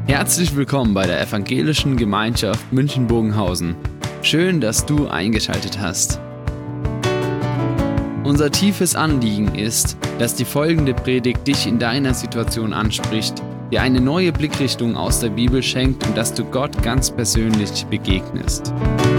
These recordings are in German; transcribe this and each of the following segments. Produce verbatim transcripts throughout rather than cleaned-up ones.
Herzlich willkommen bei der Evangelischen Gemeinschaft München-Bogenhausen. Schön, dass du eingeschaltet hast. Unser tiefes Anliegen ist, dass die folgende Predigt dich in deiner Situation anspricht, dir eine neue Blickrichtung aus der Bibel schenkt und dass du Gott ganz persönlich begegnest.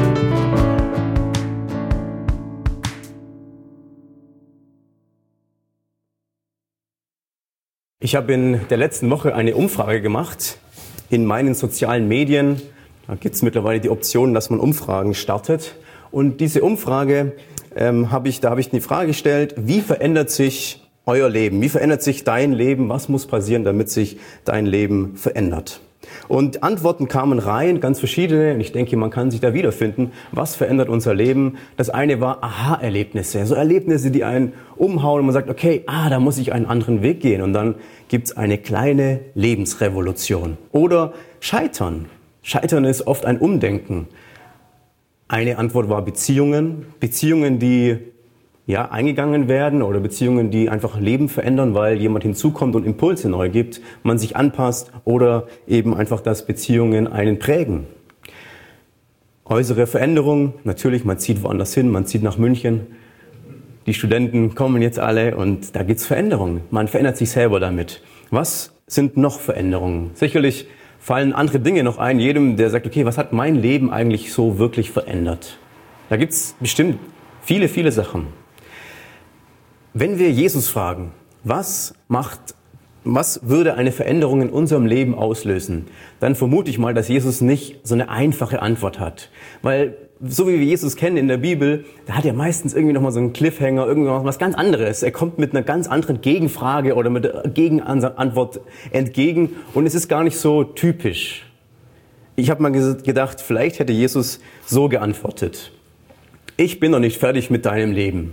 Ich habe in der letzten Woche eine Umfrage gemacht in meinen sozialen Medien. Da gibt es mittlerweile die Option, dass man Umfragen startet. Und diese Umfrage ähm, habe ich, da habe ich die Frage gestellt: Wie verändert sich euer Leben? Wie verändert sich dein Leben? Was muss passieren, damit sich dein Leben verändert? Und Antworten kamen rein, ganz verschiedene. Und ich denke, man kann sich da wiederfinden. Was verändert unser Leben? Das eine war Aha-Erlebnisse. So Erlebnisse, die einen umhauen und man sagt, okay, ah, da muss ich einen anderen Weg gehen. Und dann gibt's eine kleine Lebensrevolution. Oder Scheitern. Scheitern ist oft ein Umdenken. Eine Antwort war Beziehungen. Beziehungen, die ja, eingegangen werden oder Beziehungen, die einfach Leben verändern, weil jemand hinzukommt und Impulse neu gibt, man sich anpasst oder eben einfach, dass Beziehungen einen prägen. Äußere Veränderung, natürlich, man zieht woanders hin, man zieht nach München. Die Studenten kommen jetzt alle und da gibt's Veränderungen. Man verändert sich selber damit. Was sind noch Veränderungen? Sicherlich fallen andere Dinge noch ein, jedem, der sagt, okay, was hat mein Leben eigentlich so wirklich verändert? Da gibt's bestimmt viele, viele Sachen. Wenn wir Jesus fragen, was macht, was würde eine Veränderung in unserem Leben auslösen, dann vermute ich mal, dass Jesus nicht so eine einfache Antwort hat. Weil, so wie wir Jesus kennen in der Bibel, da hat er meistens irgendwie nochmal so einen Cliffhanger, irgendwas was ganz anderes. Er kommt mit einer ganz anderen Gegenfrage oder mit einer Gegenantwort entgegen und es ist gar nicht so typisch. Ich habe mal gedacht, vielleicht hätte Jesus so geantwortet: Ich bin noch nicht fertig mit deinem Leben.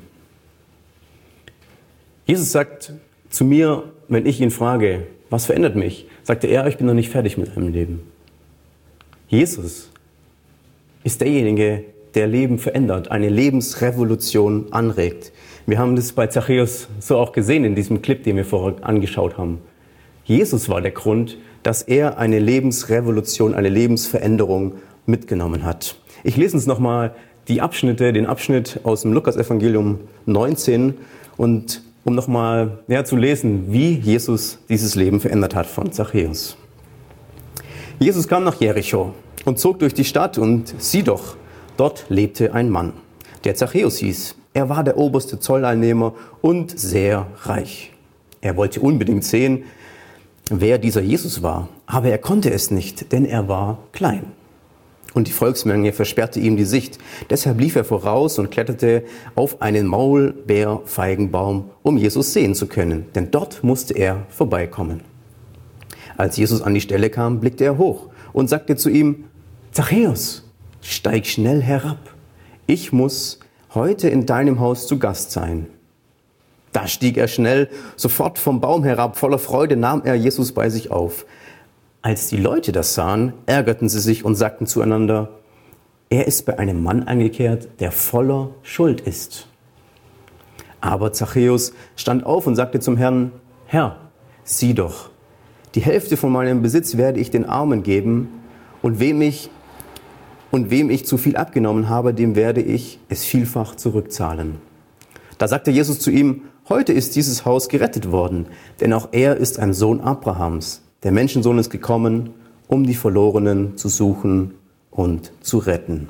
Jesus sagt zu mir, wenn ich ihn frage, was verändert mich, sagte er, ich bin noch nicht fertig mit meinem Leben. Jesus ist derjenige, der Leben verändert, eine Lebensrevolution anregt. Wir haben das bei Zachäus so auch gesehen in diesem Clip, den wir vorher angeschaut haben. Jesus war der Grund, dass er eine Lebensrevolution, eine Lebensveränderung mitgenommen hat. Ich lese uns nochmal die Abschnitte, den Abschnitt aus dem Lukas-Evangelium neunzehn und um nochmal ja, zu lesen, wie Jesus dieses Leben verändert hat von Zachäus. Jesus kam nach Jericho und zog durch die Stadt und sieh doch, dort lebte ein Mann, der Zachäus hieß. Er war der oberste Zolleinnehmer und sehr reich. Er wollte unbedingt sehen, wer dieser Jesus war, aber er konnte es nicht, denn er war klein. Und die Volksmenge versperrte ihm die Sicht. Deshalb lief er voraus und kletterte auf einen Maulbeerfeigenbaum, um Jesus sehen zu können, denn dort musste er vorbeikommen. Als Jesus an die Stelle kam, blickte er hoch und sagte zu ihm: Zachäus, steig schnell herab. Ich muss heute in deinem Haus zu Gast sein. Da stieg er schnell sofort vom Baum herab. Voller Freude nahm er Jesus bei sich auf. Als die Leute das sahen, ärgerten sie sich und sagten zueinander: Er ist bei einem Mann eingekehrt, der voller Schuld ist. Aber Zachäus stand auf und sagte zum Herrn: Herr, sieh doch, die Hälfte von meinem Besitz werde ich den Armen geben, und wem ich, und wem ich zu viel abgenommen habe, dem werde ich es vielfach zurückzahlen. Da sagte Jesus zu ihm: Heute ist dieses Haus gerettet worden, denn auch er ist ein Sohn Abrahams. Der Menschensohn ist gekommen, um die Verlorenen zu suchen und zu retten.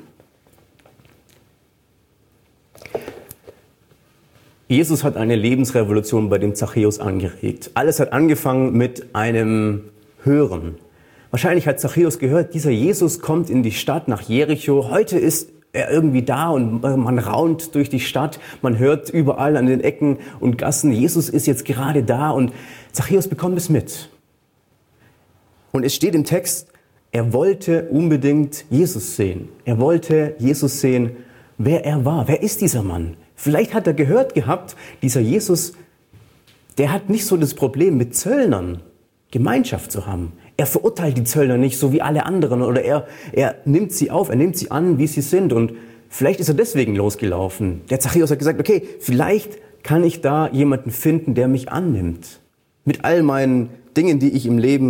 Jesus hat eine Lebensrevolution bei dem Zachäus angeregt. Alles hat angefangen mit einem Hören. Wahrscheinlich hat Zachäus gehört, dieser Jesus kommt in die Stadt nach Jericho. Heute ist er irgendwie da und man raunt durch die Stadt. Man hört überall an den Ecken und Gassen, Jesus ist jetzt gerade da, und Zachäus bekommt es mit. Und es steht im Text, er wollte unbedingt Jesus sehen. Er wollte Jesus sehen, wer er war. Wer ist dieser Mann? Vielleicht hat er gehört gehabt, dieser Jesus, der hat nicht so das Problem, mit Zöllnern Gemeinschaft zu haben. Er verurteilt die Zöllner nicht so wie alle anderen, oder er, er nimmt sie auf, er nimmt sie an, wie sie sind. Und vielleicht ist er deswegen losgelaufen. Der Zachäus hat gesagt, okay, vielleicht kann ich da jemanden finden, der mich annimmt. Mit all meinen Dingen, die ich im Leben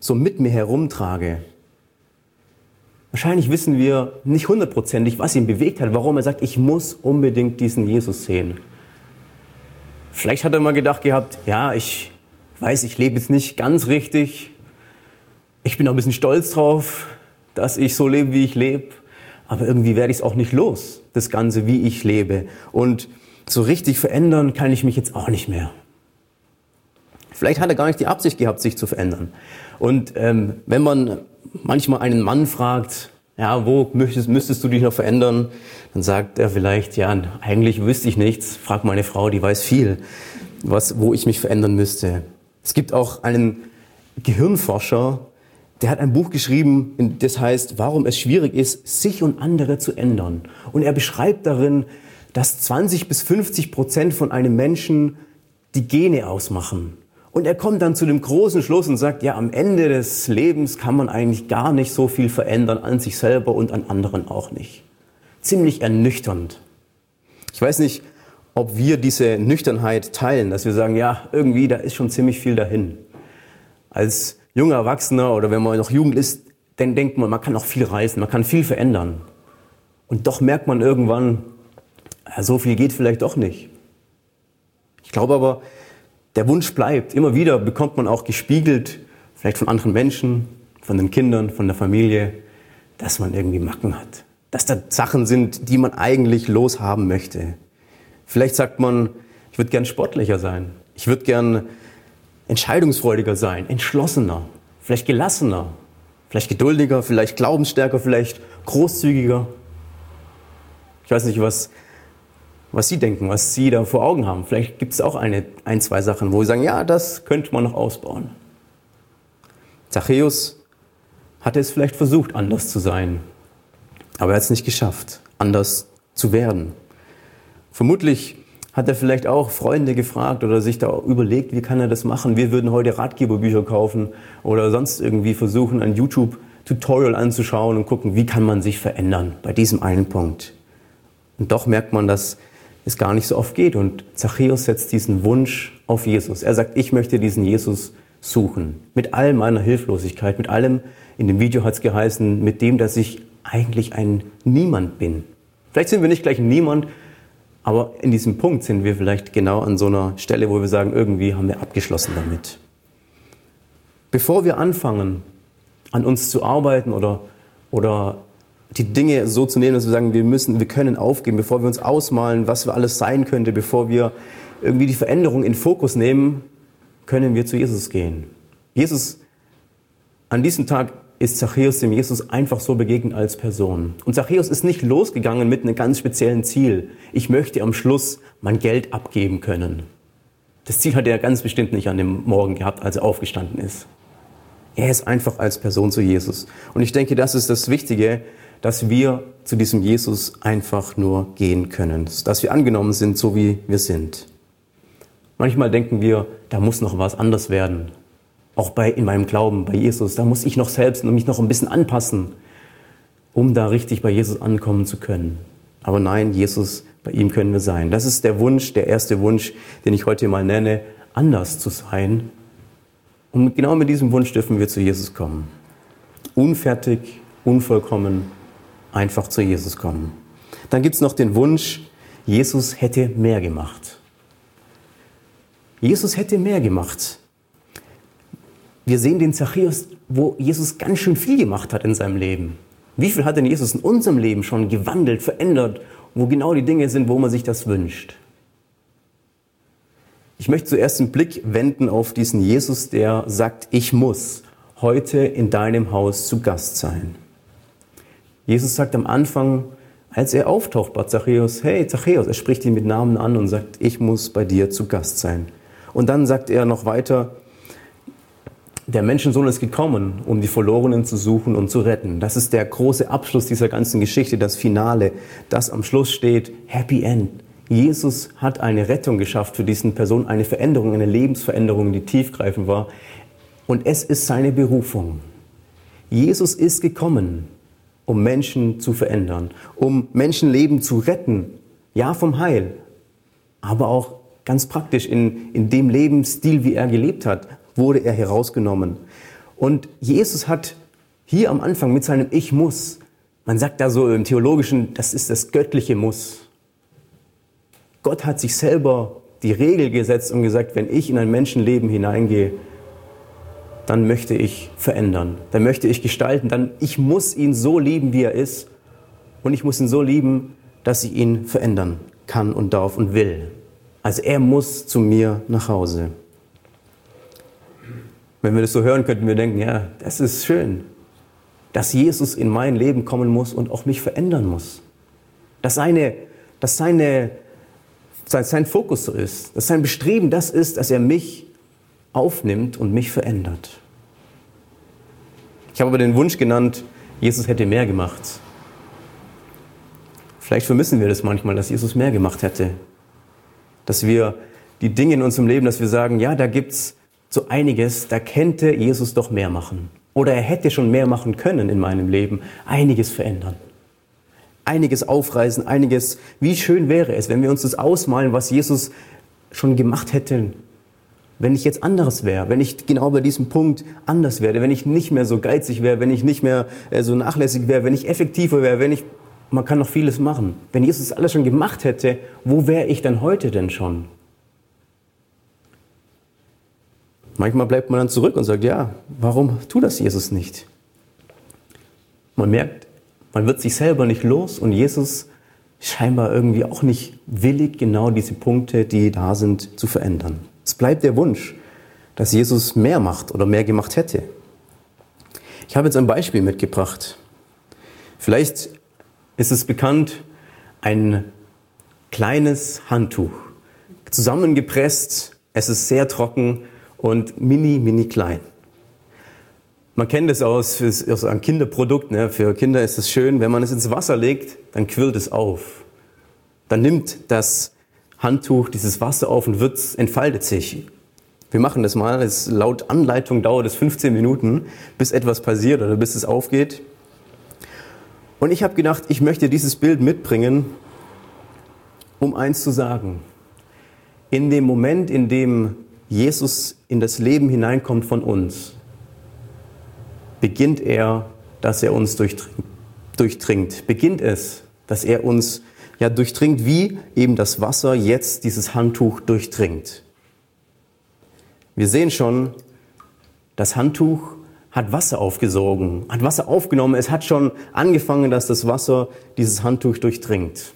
so mit mir herumtrage. Wahrscheinlich wissen wir nicht hundertprozentig, was ihn bewegt hat, warum er sagt, ich muss unbedingt diesen Jesus sehen. Vielleicht hat er mal gedacht gehabt, ja, ich weiß, ich lebe jetzt nicht ganz richtig. Ich bin auch ein bisschen stolz drauf, dass ich so lebe, wie ich lebe. Aber irgendwie werde ich es auch nicht los, das Ganze, wie ich lebe. Und so richtig verändern kann ich mich jetzt auch nicht mehr. Vielleicht hat er gar nicht die Absicht gehabt, sich zu verändern. Und ähm, wenn man manchmal einen Mann fragt, ja, wo müsstest, müsstest du dich noch verändern? Dann sagt er vielleicht, ja, eigentlich wüsste ich nichts. Frag meine Frau, die weiß viel, was, wo ich mich verändern müsste. Es gibt auch einen Gehirnforscher, der hat ein Buch geschrieben, das heißt, warum es schwierig ist, sich und andere zu ändern. Und er beschreibt darin, dass zwanzig bis fünfzig Prozent von einem Menschen die Gene ausmachen. Und er kommt dann zu dem großen Schluss und sagt, ja, am Ende des Lebens kann man eigentlich gar nicht so viel verändern an sich selber und an anderen auch nicht. Ziemlich ernüchternd. Ich weiß nicht, ob wir diese Nüchternheit teilen, dass wir sagen, ja, irgendwie, da ist schon ziemlich viel dahin. Als junger Erwachsener oder wenn man noch Jugend ist, dann denkt man, man kann auch viel reisen, man kann viel verändern. Und doch merkt man irgendwann, ja, so viel geht vielleicht doch nicht. Ich glaube aber, der Wunsch bleibt. Immer wieder bekommt man auch gespiegelt, vielleicht von anderen Menschen, von den Kindern, von der Familie, dass man irgendwie Macken hat. Dass da Sachen sind, die man eigentlich loshaben möchte. Vielleicht sagt man, ich würde gern sportlicher sein. Ich würde gern entscheidungsfreudiger sein, entschlossener, vielleicht gelassener, vielleicht geduldiger, vielleicht glaubensstärker, vielleicht großzügiger. Ich weiß nicht, was, was Sie denken, was Sie da vor Augen haben. Vielleicht gibt es auch eine, ein, zwei Sachen, wo Sie sagen, ja, das könnte man noch ausbauen. Zachäus hatte es vielleicht versucht, anders zu sein, aber er hat es nicht geschafft, anders zu werden. Vermutlich hat er vielleicht auch Freunde gefragt oder sich da überlegt, wie kann er das machen? Wir würden heute Ratgeberbücher kaufen oder sonst irgendwie versuchen, ein YouTube-Tutorial anzuschauen und gucken, wie kann man sich verändern bei diesem einen Punkt. Und doch merkt man, dass es gar nicht so oft geht. Und Zachäus setzt diesen Wunsch auf Jesus. Er sagt, ich möchte diesen Jesus suchen. Mit all meiner Hilflosigkeit, mit allem, in dem Video hat es geheißen, mit dem, dass ich eigentlich ein Niemand bin. Vielleicht sind wir nicht gleich ein Niemand, aber in diesem Punkt sind wir vielleicht genau an so einer Stelle, wo wir sagen, irgendwie haben wir abgeschlossen damit. Bevor wir anfangen, an uns zu arbeiten oder, oder die Dinge so zu nehmen, dass wir sagen, wir müssen, wir können aufgeben, bevor wir uns ausmalen, was wir alles sein könnte, bevor wir irgendwie die Veränderung in Fokus nehmen, können wir zu Jesus gehen. Jesus, an diesem Tag ist Zachäus dem Jesus einfach so begegnet als Person. Und Zachäus ist nicht losgegangen mit einem ganz speziellen Ziel. Ich möchte am Schluss mein Geld abgeben können. Das Ziel hat er ganz bestimmt nicht an dem Morgen gehabt, als er aufgestanden ist. Er ist einfach als Person zu Jesus. Und ich denke, das ist das Wichtige, dass wir zu diesem Jesus einfach nur gehen können. Dass wir angenommen sind, so wie wir sind. Manchmal denken wir, da muss noch was anders werden. Auch bei, in meinem Glauben, bei Jesus, da muss ich noch selbst mich noch ein bisschen anpassen, um da richtig bei Jesus ankommen zu können. Aber nein, Jesus, bei ihm können wir sein. Das ist der Wunsch, der erste Wunsch, den ich heute mal nenne, anders zu sein. Und genau mit diesem Wunsch dürfen wir zu Jesus kommen. Unfertig, unvollkommen, einfach zu Jesus kommen. Dann gibt es noch den Wunsch, Jesus hätte mehr gemacht. Jesus hätte mehr gemacht. Wir sehen den Zachäus, wo Jesus ganz schön viel gemacht hat in seinem Leben. Wie viel hat denn Jesus in unserem Leben schon gewandelt, verändert, wo genau die Dinge sind, wo man sich das wünscht? Ich möchte zuerst den Blick wenden auf diesen Jesus, der sagt, ich muss heute in deinem Haus zu Gast sein. Jesus sagt am Anfang, als er auftaucht bei Zachäus, hey Zachäus, er spricht ihn mit Namen an und sagt, ich muss bei dir zu Gast sein. Und dann sagt er noch weiter, der Menschensohn ist gekommen, um die Verlorenen zu suchen und zu retten. Das ist der große Abschluss dieser ganzen Geschichte, das Finale, das am Schluss steht, Happy End. Jesus hat eine Rettung geschafft für diesen Person, eine Veränderung, eine Lebensveränderung, die tiefgreifend war. Und es ist seine Berufung. Jesus ist gekommen, um Menschen zu verändern, um Menschenleben zu retten, ja vom Heil, aber auch ganz praktisch in, in dem Lebensstil, wie er gelebt hat, wurde er herausgenommen. Und Jesus hat hier am Anfang mit seinem Ich muss, man sagt da so im Theologischen, das ist das göttliche Muss. Gott hat sich selber die Regel gesetzt und gesagt, wenn ich in ein Menschenleben hineingehe, dann möchte ich verändern, dann möchte ich gestalten, dann ich muss ihn so lieben, wie er ist, und ich muss ihn so lieben, dass ich ihn verändern kann und darf und will. Also er muss zu mir nach Hause. Wenn wir das so hören, könnten wir denken, ja, das ist schön, dass Jesus in mein Leben kommen muss und auch mich verändern muss. Dass, seine, dass seine, sein Fokus so ist, dass sein Bestreben das ist, dass er mich aufnimmt und mich verändert. Ich habe aber den Wunsch genannt, Jesus hätte mehr gemacht. Vielleicht vermissen wir das manchmal, dass Jesus mehr gemacht hätte. Dass wir die Dinge in unserem Leben, dass wir sagen, ja, da gibt's so einiges, da könnte Jesus doch mehr machen. Oder er hätte schon mehr machen können in meinem Leben, einiges verändern. Einiges aufreißen, einiges, wie schön wäre es, wenn wir uns das ausmalen, was Jesus schon gemacht hätte, wenn ich jetzt anderes wäre, wenn ich genau bei diesem Punkt anders wäre, wenn ich nicht mehr so geizig wäre, wenn ich nicht mehr äh, so nachlässig wäre, wenn ich effektiver wäre, wenn ich, man kann noch vieles machen. Wenn Jesus alles schon gemacht hätte, wo wäre ich dann heute denn schon? Manchmal bleibt man dann zurück und sagt, ja, warum tut das Jesus nicht? Man merkt, man wird sich selber nicht los und Jesus scheinbar irgendwie auch nicht willig, genau diese Punkte, die da sind, zu verändern. Es bleibt der Wunsch, dass Jesus mehr macht oder mehr gemacht hätte. Ich habe jetzt ein Beispiel mitgebracht. Vielleicht ist es bekannt, ein kleines Handtuch, zusammengepresst, es ist sehr trocken und mini, mini klein. Man kennt es aus, aus einem Kinderprodukt, ne? Für Kinder ist es schön, wenn man es ins Wasser legt, dann quillt es auf. Dann nimmt das Handtuch dieses Wasser auf und wird, entfaltet sich. Wir machen das mal, es, laut Anleitung dauert es fünfzehn Minuten, bis etwas passiert oder bis es aufgeht. Und ich habe gedacht, ich möchte dieses Bild mitbringen, um eins zu sagen. In dem Moment, in dem Jesus in das Leben hineinkommt von uns, beginnt er, dass er uns durchdringt. Beginnt es, dass er uns ja durchdringt, wie eben das Wasser jetzt dieses Handtuch durchdringt. Wir sehen schon, das Handtuch hat Wasser aufgesogen, hat Wasser aufgenommen. Es hat schon angefangen, dass das Wasser dieses Handtuch durchdringt.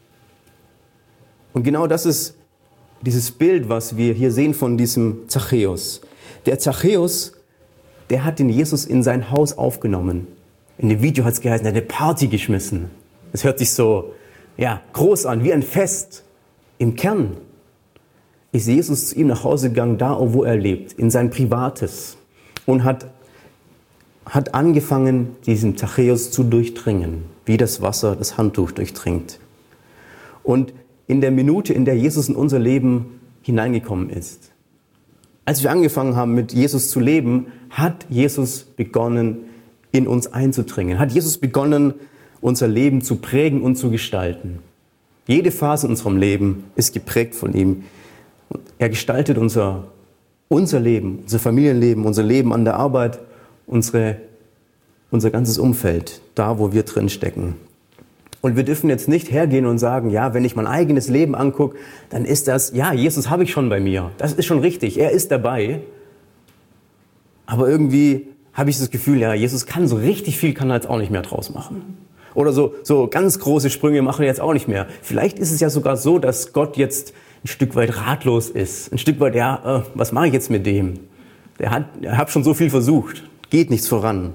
Und genau das ist dieses Bild, was wir hier sehen von diesem Zachäus. Der Zachäus, der hat den Jesus in sein Haus aufgenommen. In dem Video hat es geheißen, er hat eine Party geschmissen. Es hört sich so ja, groß an, wie ein Fest. Im Kern ist Jesus zu ihm nach Hause gegangen, da wo er lebt, in sein Privates. Und hat, hat angefangen, diesen Zachäus zu durchdringen, wie das Wasser das Handtuch durchdringt. Und in der Minute, in der Jesus in unser Leben hineingekommen ist, als wir angefangen haben, mit Jesus zu leben, hat Jesus begonnen, in uns einzudringen. Hat Jesus begonnen, unser Leben zu prägen und zu gestalten. Jede Phase in unserem Leben ist geprägt von ihm. Er gestaltet unser, unser Leben, unser Familienleben, unser Leben an der Arbeit, unsere, unser ganzes Umfeld, da wo wir drin stecken. Und wir dürfen jetzt nicht hergehen und sagen, ja, wenn ich mein eigenes Leben angucke, dann ist das, ja, Jesus habe ich schon bei mir. Das ist schon richtig, er ist dabei. Aber irgendwie habe ich das Gefühl, ja, Jesus kann so richtig viel, kann er jetzt auch nicht mehr draus machen. Oder so, so ganz große Sprünge machen er jetzt auch nicht mehr. Vielleicht ist es ja sogar so, dass Gott jetzt ein Stück weit ratlos ist. Ein Stück weit, ja, äh, was mache ich jetzt mit dem? Der hat, er hat schon so viel versucht, geht nichts voran.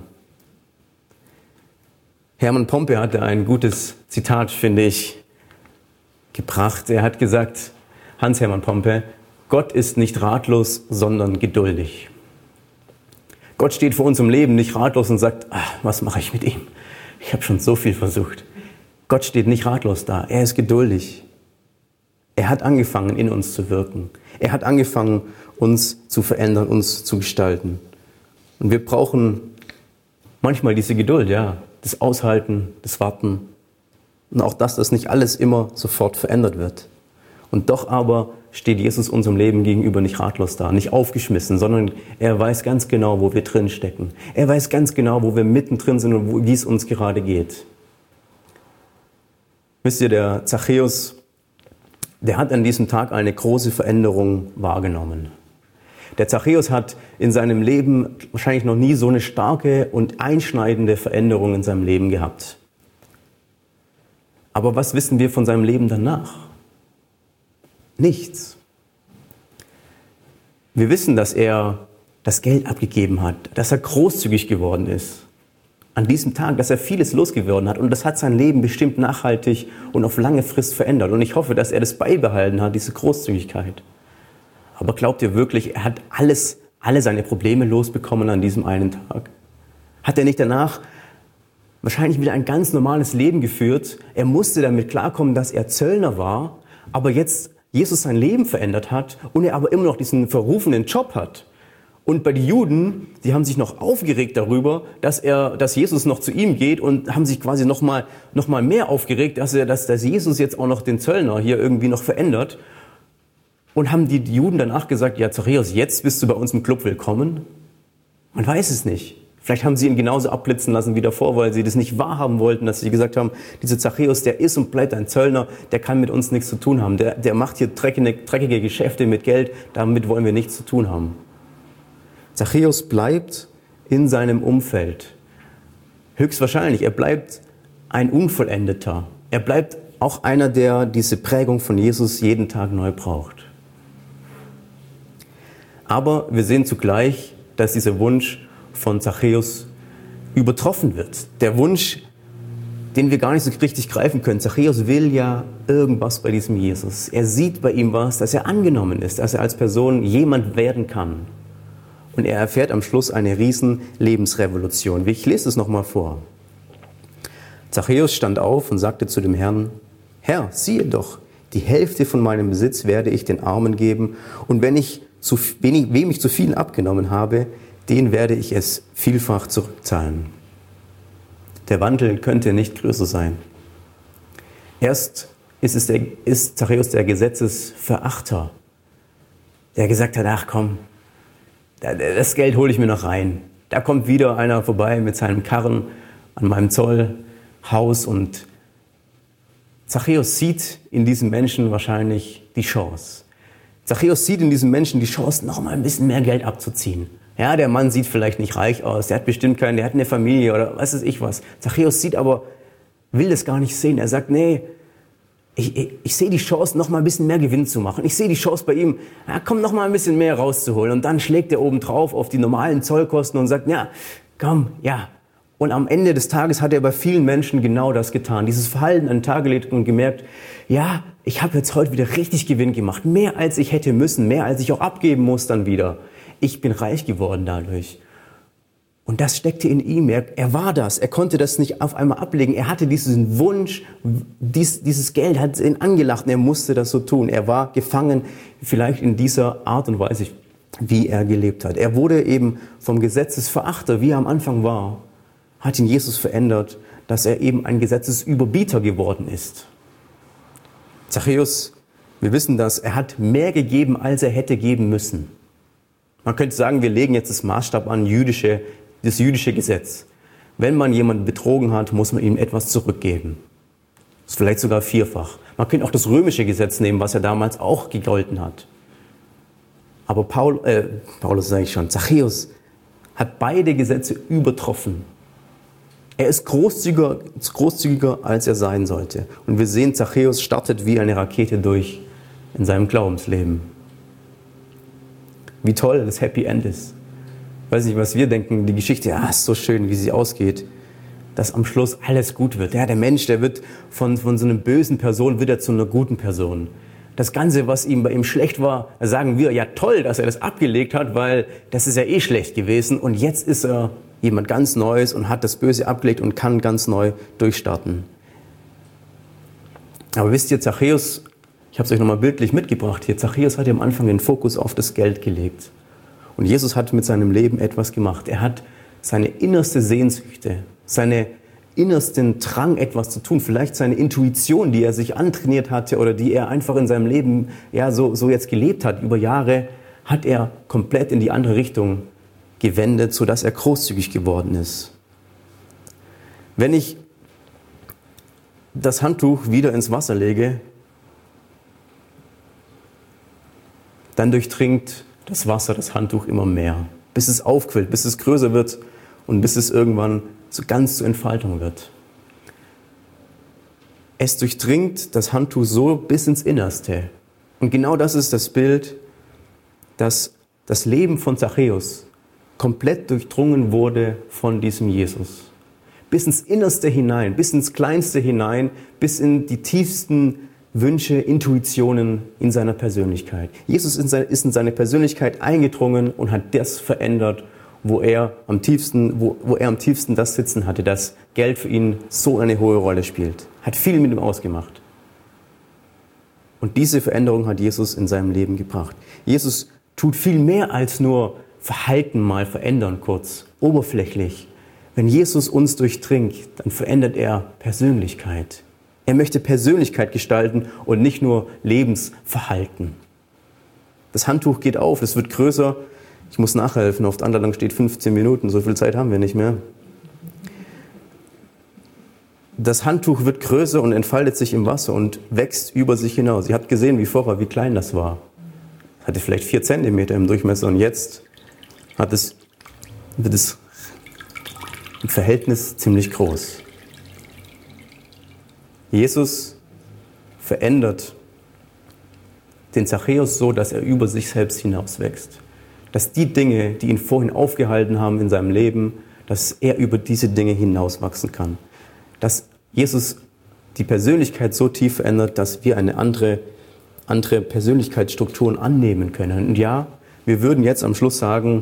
Hermann Pompe hatte ein gutes Zitat, finde ich, gebracht. Er hat gesagt, Hans-Hermann Pompe, Gott ist nicht ratlos, sondern geduldig. Gott steht vor unserem Leben nicht ratlos und sagt, ach, was mache ich mit ihm? Ich habe schon so viel versucht. Gott steht nicht ratlos da, er ist geduldig. Er hat angefangen, in uns zu wirken. Er hat angefangen, uns zu verändern, uns zu gestalten. Und wir brauchen manchmal diese Geduld, ja. Das Aushalten, das Warten und auch das, dass nicht alles immer sofort verändert wird. Und doch aber steht Jesus unserem Leben gegenüber nicht ratlos da, nicht aufgeschmissen, sondern er weiß ganz genau, wo wir drin stecken. Er weiß ganz genau, wo wir mittendrin sind und wo, wie es uns gerade geht. Wisst ihr, der Zachäus, der hat an diesem Tag eine große Veränderung wahrgenommen. Der Zachäus hat in seinem Leben wahrscheinlich noch nie so eine starke und einschneidende Veränderung in seinem Leben gehabt. Aber was wissen wir von seinem Leben danach? Nichts. Wir wissen, dass er das Geld abgegeben hat, dass er großzügig geworden ist. An diesem Tag, dass er vieles losgeworden hat. Und das hat sein Leben bestimmt nachhaltig und auf lange Frist verändert. Und ich hoffe, dass er das beibehalten hat, diese Großzügigkeit. Aber glaubt ihr wirklich, er hat alles, alle seine Probleme losbekommen an diesem einen Tag? Hat er nicht danach wahrscheinlich wieder ein ganz normales Leben geführt? Er musste damit klarkommen, dass er Zöllner war, aber jetzt Jesus sein Leben verändert hat und er aber immer noch diesen verrufenen Job hat. Und bei den Juden, die haben sich noch aufgeregt darüber, dass er, dass Jesus noch zu ihm geht und haben sich quasi noch mal, noch mal mehr aufgeregt, dass er, dass, dass Jesus jetzt auch noch den Zöllner hier irgendwie noch verändert. Und haben die Juden danach gesagt, ja Zachäus, jetzt bist du bei uns im Club willkommen? Man weiß es nicht. Vielleicht haben sie ihn genauso abblitzen lassen wie davor, weil sie das nicht wahrhaben wollten, dass sie gesagt haben, dieser Zachäus, der ist und bleibt ein Zöllner, der kann mit uns nichts zu tun haben. Der, der macht hier dreckige, dreckige Geschäfte mit Geld, damit wollen wir nichts zu tun haben. Zachäus bleibt in seinem Umfeld. Höchstwahrscheinlich, er bleibt ein Unvollendeter. Er bleibt auch einer, der diese Prägung von Jesus jeden Tag neu braucht. Aber wir sehen zugleich, dass dieser Wunsch von Zachäus übertroffen wird. Der Wunsch, den wir gar nicht so richtig greifen können. Zachäus will ja irgendwas bei diesem Jesus. Er sieht bei ihm was, dass er angenommen ist, dass er als Person jemand werden kann. Und er erfährt am Schluss eine riesen Lebensrevolution. Ich lese es nochmal vor. Zachäus stand auf und sagte zu dem Herrn, Herr, siehe doch, die Hälfte von meinem Besitz werde ich den Armen geben. Und wenn ich zu, wenig, wem ich zu viel abgenommen habe, den werde ich es vielfach zurückzahlen. Der Wandel könnte nicht größer sein. Erst ist, es der, ist Zachäus der Gesetzesverachter, der gesagt hat, ach komm, das Geld hole ich mir noch rein. Da kommt wieder einer vorbei mit seinem Karren an meinem Zollhaus und Zachäus sieht in diesem Menschen wahrscheinlich die Chance. Zachäus sieht in diesem Menschen die Chance, noch mal ein bisschen mehr Geld abzuziehen. Ja, der Mann sieht vielleicht nicht reich aus, der hat bestimmt keinen, der hat eine Familie oder was weiß ich was. Zachäus sieht aber, will das gar nicht sehen. Er sagt, nee, ich, ich, ich sehe die Chance, noch mal ein bisschen mehr Gewinn zu machen. Ich sehe die Chance bei ihm, ja, komm, noch mal ein bisschen mehr rauszuholen. Und dann schlägt er oben drauf auf die normalen Zollkosten und sagt, ja, komm, ja. Und am Ende des Tages hat er bei vielen Menschen genau das getan. Dieses Verhalten an den Tag gelegt und gemerkt, ja, ich habe jetzt heute wieder richtig Gewinn gemacht. Mehr als ich hätte müssen, mehr als ich auch abgeben muss dann wieder. Ich bin reich geworden dadurch. Und das steckte in ihm. Er, er war das. Er konnte das nicht auf einmal ablegen. Er hatte diesen Wunsch, dies, dieses Geld hat ihn angelacht und er musste das so tun. Er war gefangen, vielleicht in dieser Art und Weise, wie er gelebt hat. Er wurde eben vom Gesetzesverachter, wie er am Anfang war, hat ihn Jesus verändert, dass er eben ein Gesetzesüberbieter geworden ist. Zachäus, wir wissen das, er hat mehr gegeben, als er hätte geben müssen. Man könnte sagen, wir legen jetzt das Maßstab an, jüdische, das jüdische Gesetz. Wenn man jemanden betrogen hat, muss man ihm etwas zurückgeben. Das ist vielleicht sogar vierfach. Man könnte auch das römische Gesetz nehmen, was ja damals auch gegolten hat. Aber Paul, äh, Paulus sage ich schon, Zachäus hat beide Gesetze übertroffen. Er ist großzügiger, großzügiger, als er sein sollte. Und wir sehen, Zachäus startet wie eine Rakete durch in seinem Glaubensleben. Wie toll das Happy End ist. Ich weiß nicht, was wir denken, die Geschichte, ja, ist so schön, wie sie ausgeht, dass am Schluss alles gut wird. Ja, der Mensch, der wird von, von so einer bösen Person, wird er zu einer guten Person. Das Ganze, was ihm bei ihm schlecht war, da sagen wir, ja toll, dass er das abgelegt hat, weil das ist ja eh schlecht gewesen. Und jetzt ist er jemand ganz Neues und hat das Böse abgelegt und kann ganz neu durchstarten. Aber wisst ihr, Zachäus, ich habe es euch nochmal bildlich mitgebracht hier, Zachäus hat am Anfang den Fokus auf das Geld gelegt. Und Jesus hat mit seinem Leben etwas gemacht. Er hat seine innerste Sehnsüchte, seine innersten Drang, etwas zu tun, vielleicht seine Intuition, die er sich antrainiert hatte oder die er einfach in seinem Leben ja, so, so jetzt gelebt hat, über Jahre, hat er komplett in die andere Richtung gewendet, sodass er großzügig geworden ist. Wenn ich das Handtuch wieder ins Wasser lege, dann durchdringt das Wasser das Handtuch immer mehr, bis es aufquillt, bis es größer wird und bis es irgendwann so ganz zur Entfaltung wird. Es durchdringt das Handtuch so bis ins Innerste. Und genau das ist das Bild, dass das Leben von Zachäus komplett durchdrungen wurde von diesem Jesus. Bis ins Innerste hinein, bis ins Kleinste hinein, bis in die tiefsten Wünsche, Intuitionen in seiner Persönlichkeit. Jesus ist in seine Persönlichkeit eingedrungen und hat das verändert, wo er am tiefsten, wo, wo er am tiefsten das Sitzen hatte, dass Geld für ihn so eine hohe Rolle spielt. Hat viel mit ihm ausgemacht. Und diese Veränderung hat Jesus in seinem Leben gebracht. Jesus tut viel mehr als nur Verhalten mal verändern, kurz, oberflächlich. Wenn Jesus uns durchdringt, dann verändert er Persönlichkeit. Er möchte Persönlichkeit gestalten und nicht nur Lebensverhalten. Das Handtuch geht auf, es wird größer. Ich muss nachhelfen, auf der Anleitung steht fünfzehn Minuten, so viel Zeit haben wir nicht mehr. Das Handtuch wird größer und entfaltet sich im Wasser und wächst über sich hinaus. Ihr habt gesehen, wie vorher, wie klein das war. Es hatte vielleicht vier Zentimeter im Durchmesser und jetzt hat es, wird es im Verhältnis ziemlich groß. Jesus verändert den Zachäus so, dass er über sich selbst hinaus wächst. Dass die Dinge, die ihn vorhin aufgehalten haben in seinem Leben, dass er über diese Dinge hinauswachsen kann. Dass Jesus die Persönlichkeit so tief verändert, dass wir eine andere, andere Persönlichkeitsstrukturen annehmen können. Und ja, wir würden jetzt am Schluss sagen,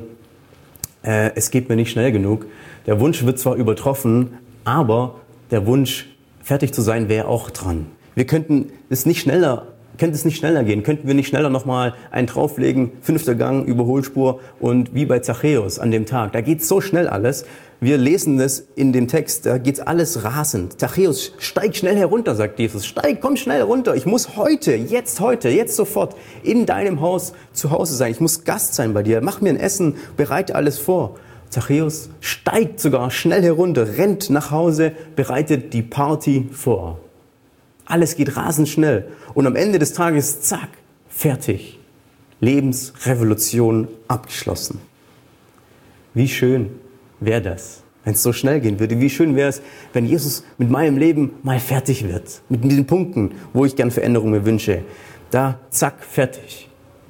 äh, es geht mir nicht schnell genug. Der Wunsch wird zwar übertroffen, aber der Wunsch, fertig zu sein, wäre auch dran. Wir könnten es nicht schneller, könnte es nicht schneller gehen, könnten wir nicht schneller nochmal einen drauflegen, fünfter Gang, Überholspur und wie bei Zachäus an dem Tag. Da geht so schnell alles. Wir lesen es in dem Text, da geht alles rasend. Zachäus, steig schnell herunter, sagt Jesus. Steig, komm schnell runter. Ich muss heute, jetzt heute, jetzt sofort in deinem Haus zu Hause sein. Ich muss Gast sein bei dir. Mach mir ein Essen, bereite alles vor. Zachäus steigt sogar schnell herunter, rennt nach Hause, bereitet die Party vor. Alles geht rasend schnell. Und am Ende des Tages, zack, fertig. Lebensrevolution abgeschlossen. Wie schön wäre das, wenn es so schnell gehen würde. Wie schön wäre es, wenn Jesus mit meinem Leben mal fertig wird. Mit diesen Punkten, wo ich gern Veränderungen mir wünsche. Da, zack, fertig.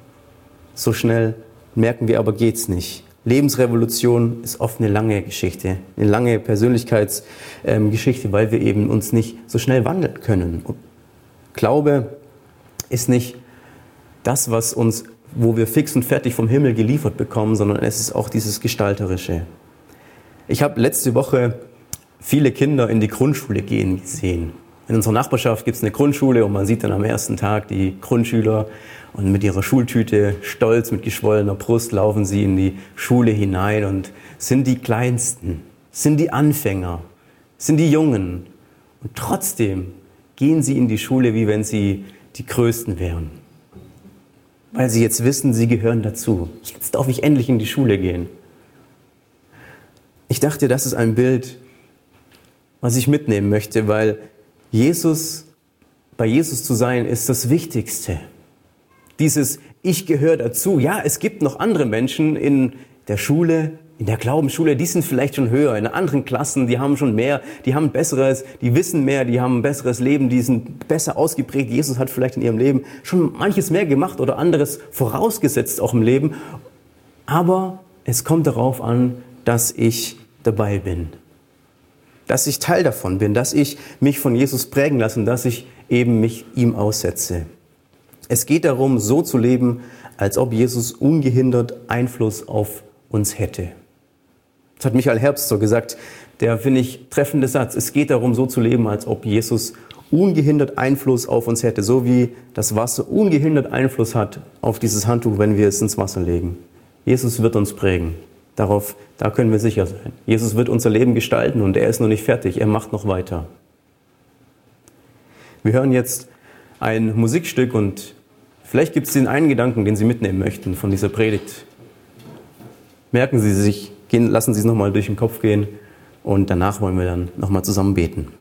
So schnell merken wir aber, geht's nicht. Lebensrevolution ist oft eine lange Geschichte, eine lange Persönlichkeitsgeschichte, weil wir eben uns nicht so schnell wandeln können. Und Glaube ist nicht das, was uns, wo wir fix und fertig vom Himmel geliefert bekommen, sondern es ist auch dieses Gestalterische. Ich habe letzte Woche viele Kinder in die Grundschule gehen gesehen. In unserer Nachbarschaft gibt es eine Grundschule und man sieht dann am ersten Tag die Grundschüler und mit ihrer Schultüte stolz mit geschwollener Brust laufen sie in die Schule hinein und sind die Kleinsten, sind die Anfänger, sind die Jungen. Und trotzdem gehen sie in die Schule, wie wenn sie die Größten wären. Weil sie jetzt wissen, sie gehören dazu. Jetzt darf ich endlich in die Schule gehen. Ich dachte, das ist ein Bild, was ich mitnehmen möchte, weil Jesus, bei Jesus zu sein, ist das Wichtigste. Dieses Ich gehöre dazu. Ja, es gibt noch andere Menschen in der Schule, in der Glaubensschule, die sind vielleicht schon höher, in anderen Klassen, die haben schon mehr, die haben ein besseres, die wissen mehr, die haben ein besseres Leben, die sind besser ausgeprägt. Jesus hat vielleicht in ihrem Leben schon manches mehr gemacht oder anderes vorausgesetzt auch im Leben. Aber es kommt darauf an, dass ich dabei bin. Dass ich Teil davon bin, dass ich mich von Jesus prägen lasse und dass ich eben mich ihm aussetze. Es geht darum, so zu leben, als ob Jesus ungehindert Einfluss auf uns hätte. Das hat Michael Herbst so gesagt, der, finde ich, treffende Satz. Es geht darum, so zu leben, als ob Jesus ungehindert Einfluss auf uns hätte, so wie das Wasser ungehindert Einfluss hat auf dieses Handtuch, wenn wir es ins Wasser legen. Jesus wird uns prägen. Darauf, da können wir sicher sein. Jesus wird unser Leben gestalten und er ist noch nicht fertig, er macht noch weiter. Wir hören jetzt ein Musikstück und vielleicht gibt es den einen Gedanken, den Sie mitnehmen möchten von dieser Predigt. Merken Sie sich, gehen, lassen Sie es nochmal durch den Kopf gehen und danach wollen wir dann nochmal zusammen beten.